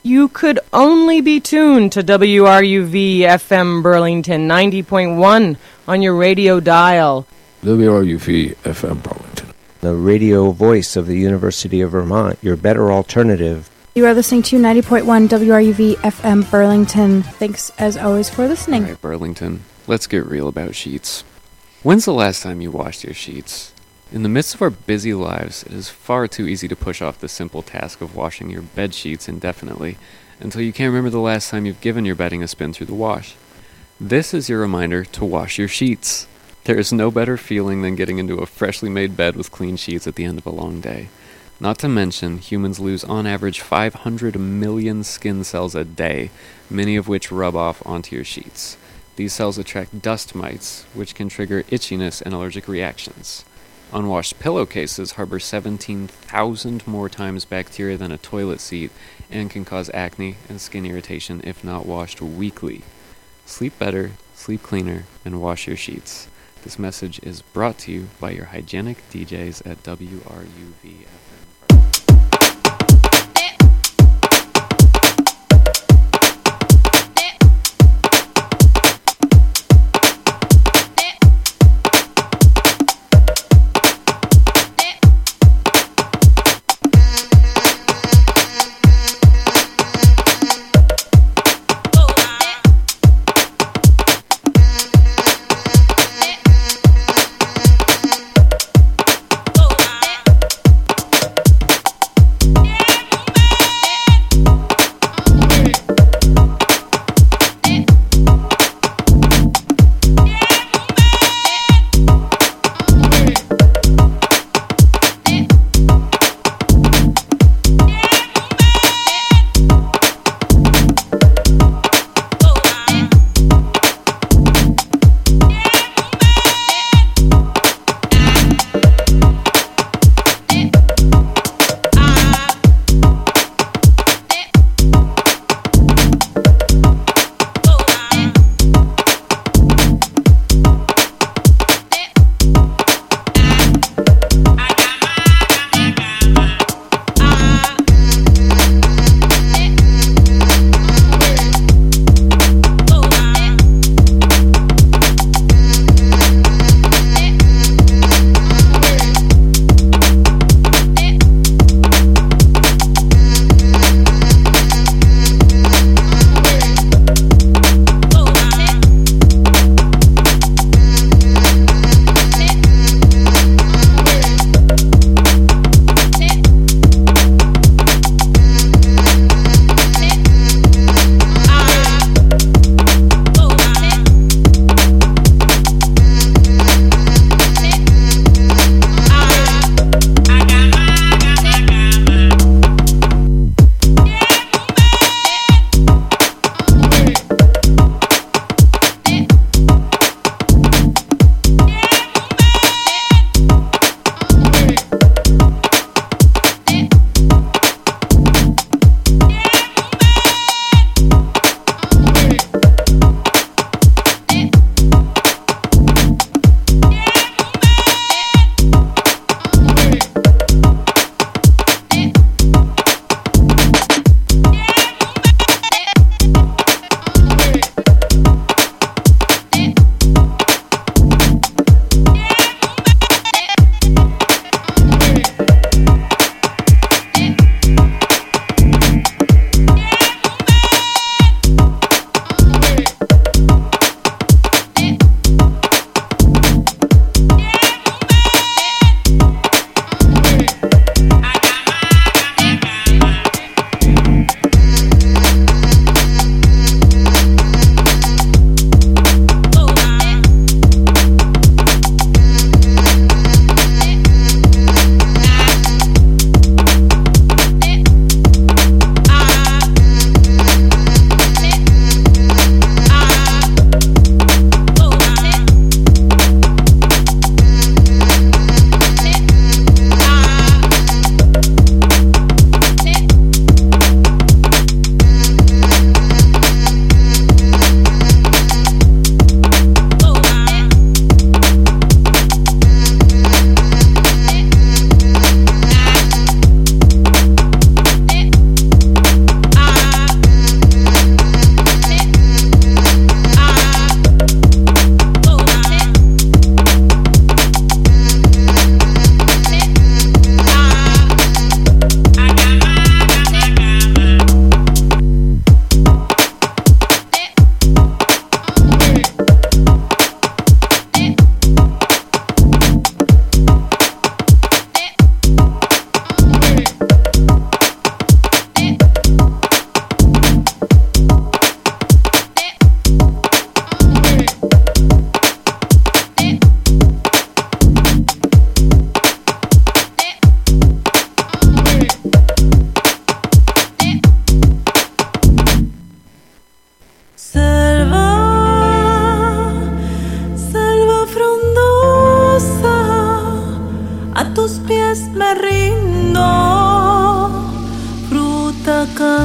You could only be tuned to WRUV FM Burlington 90.1 on your radio dial. WRUV FM Burlington, the radio voice of the University of Vermont, your better alternative. You are listening to 90.1 WRUV FM Burlington. Thanks, as always, for listening. All right, Burlington, let's get real about sheets. When's the last time you washed your sheets? In the midst of our busy lives, it is far too easy to push off the simple task of washing your bed sheets indefinitely until you can't remember the last time you've given your bedding a spin through the wash. This is your reminder to wash your sheets. There is no better feeling than getting into a freshly made bed with clean sheets at the end of a long day. Not to mention, humans lose on average 500 million skin cells a day, many of which rub off onto your sheets. These cells attract dust mites, which can trigger itchiness and allergic reactions. Unwashed pillowcases harbor 17,000 more times bacteria than a toilet seat and can cause acne and skin irritation if not washed weekly. Sleep better, sleep cleaner, and wash your sheets. This message is brought to you by your hygienic DJs at WRUV.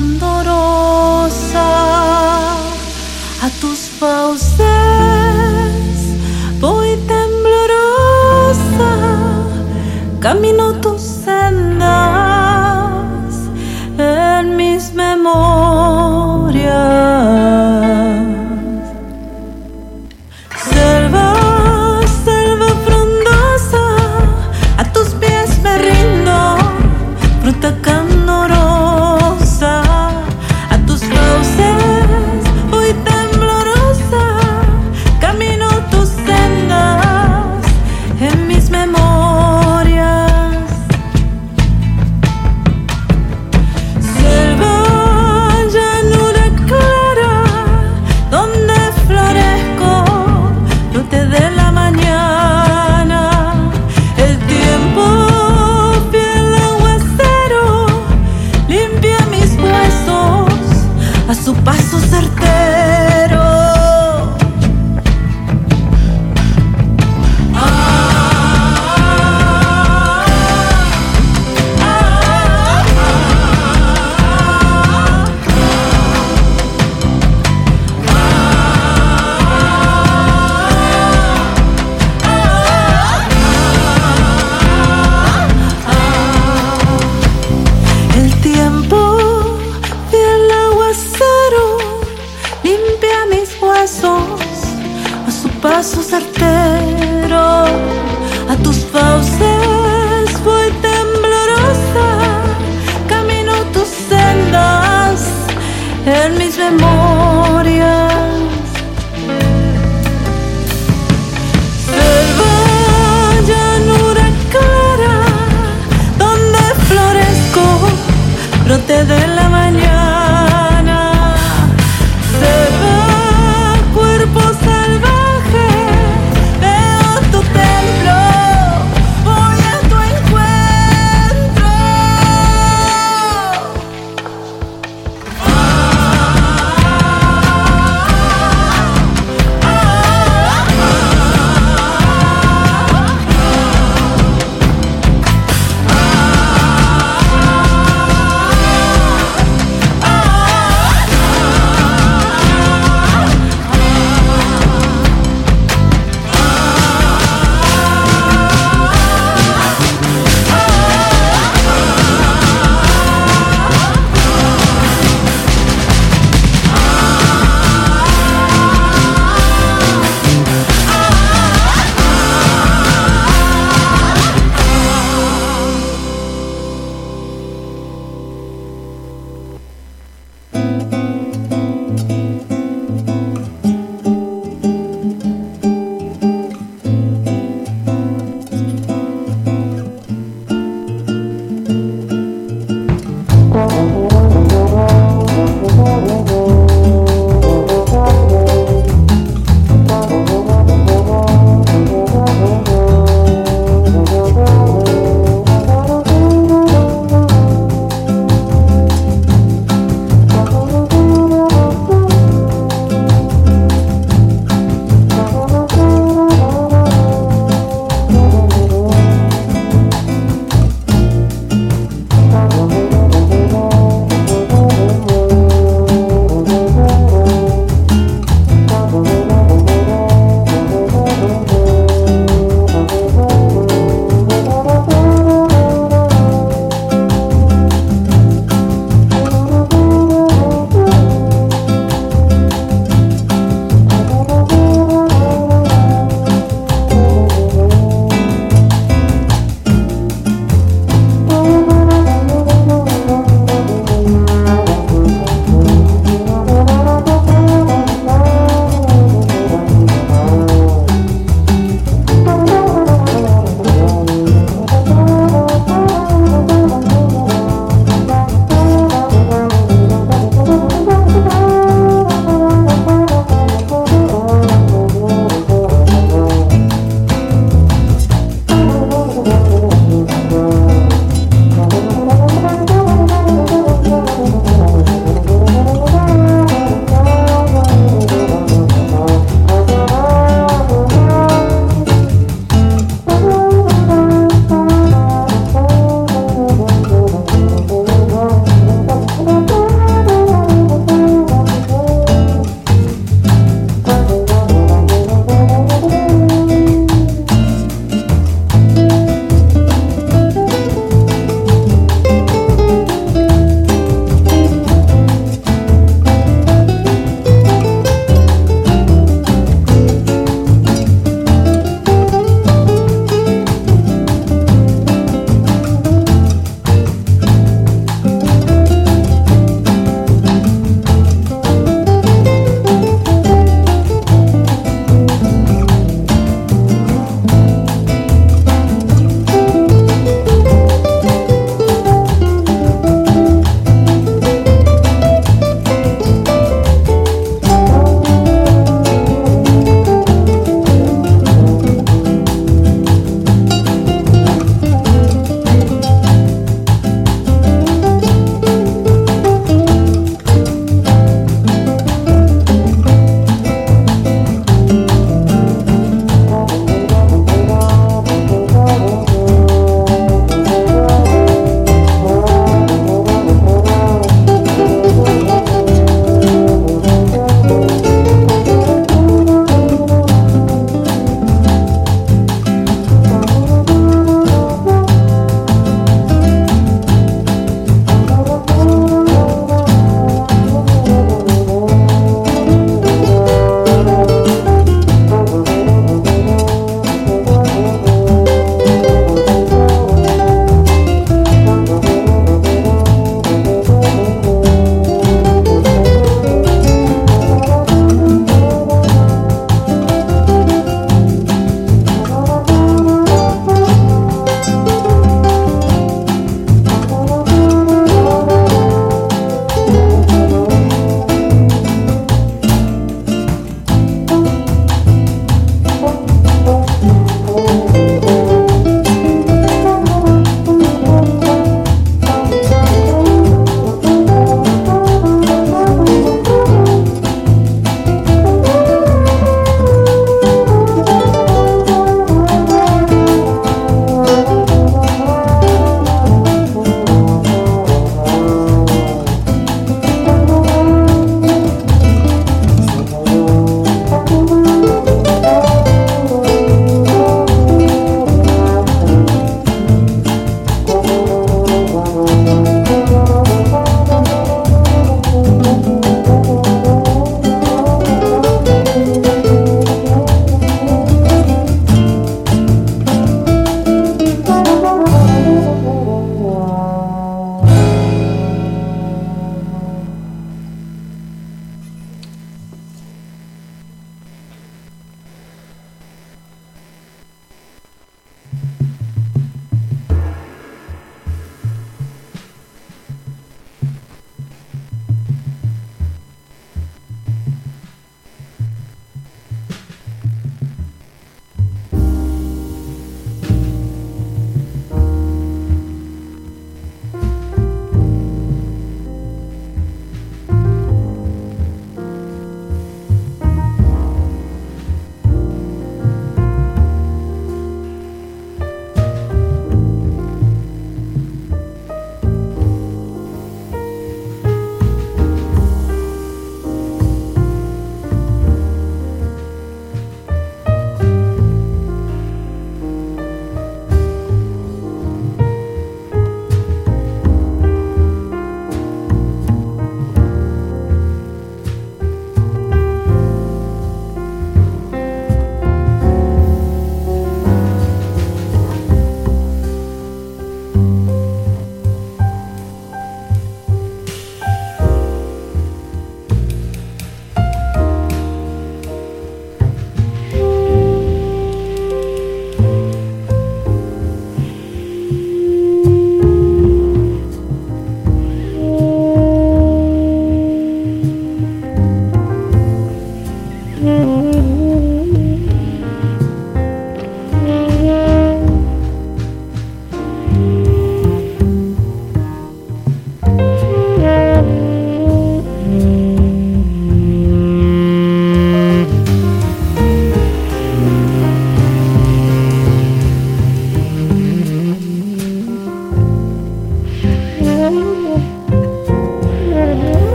candorosa a tus fauces voy temblorosa, camino tus sendas en mis memorias. Selva, selva frondosa, a tus pies me rindo, fruta candorosa, a tus fauces voy temblorosa, camino tus sendas en mis memorias. Selva, llanura clara, donde florezco, brote de la mañana, el tiempo fiel aguacero limpia mis huesos a su paso certero. El tiempo fiel aguacero limpia mis huesos a su paso certero. A tus fauces voy temblorosa, camino tus sendas en mis memorias. Selva, llanura clara, donde florezco, brote de la mañana. Selva, cuerpo salvaje, veo tu templo, voy a tu encuentro.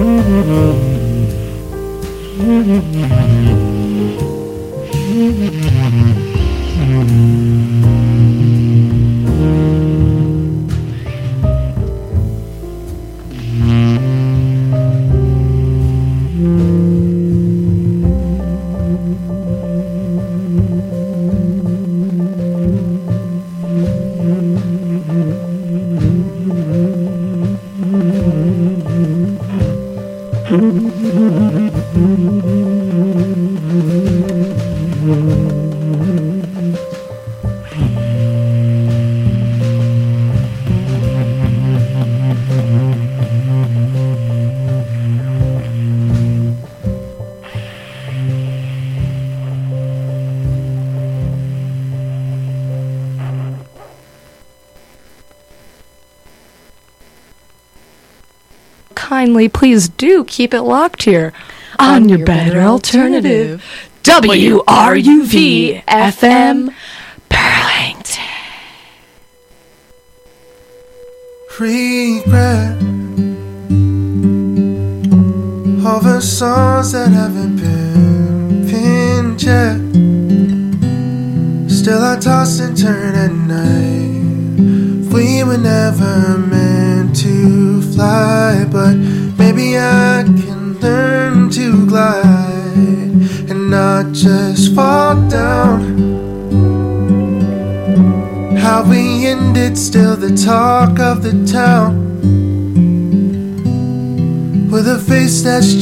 Kindly, please do keep it locked here on your better alternative. WRUV FM Burlington. Regret over songs that haven't been pinned yet. Still I toss and turn at night. We were never meant to fly, but maybe I can learn to glide and not just fall down. How we ended, still the talk of the town, with a face that's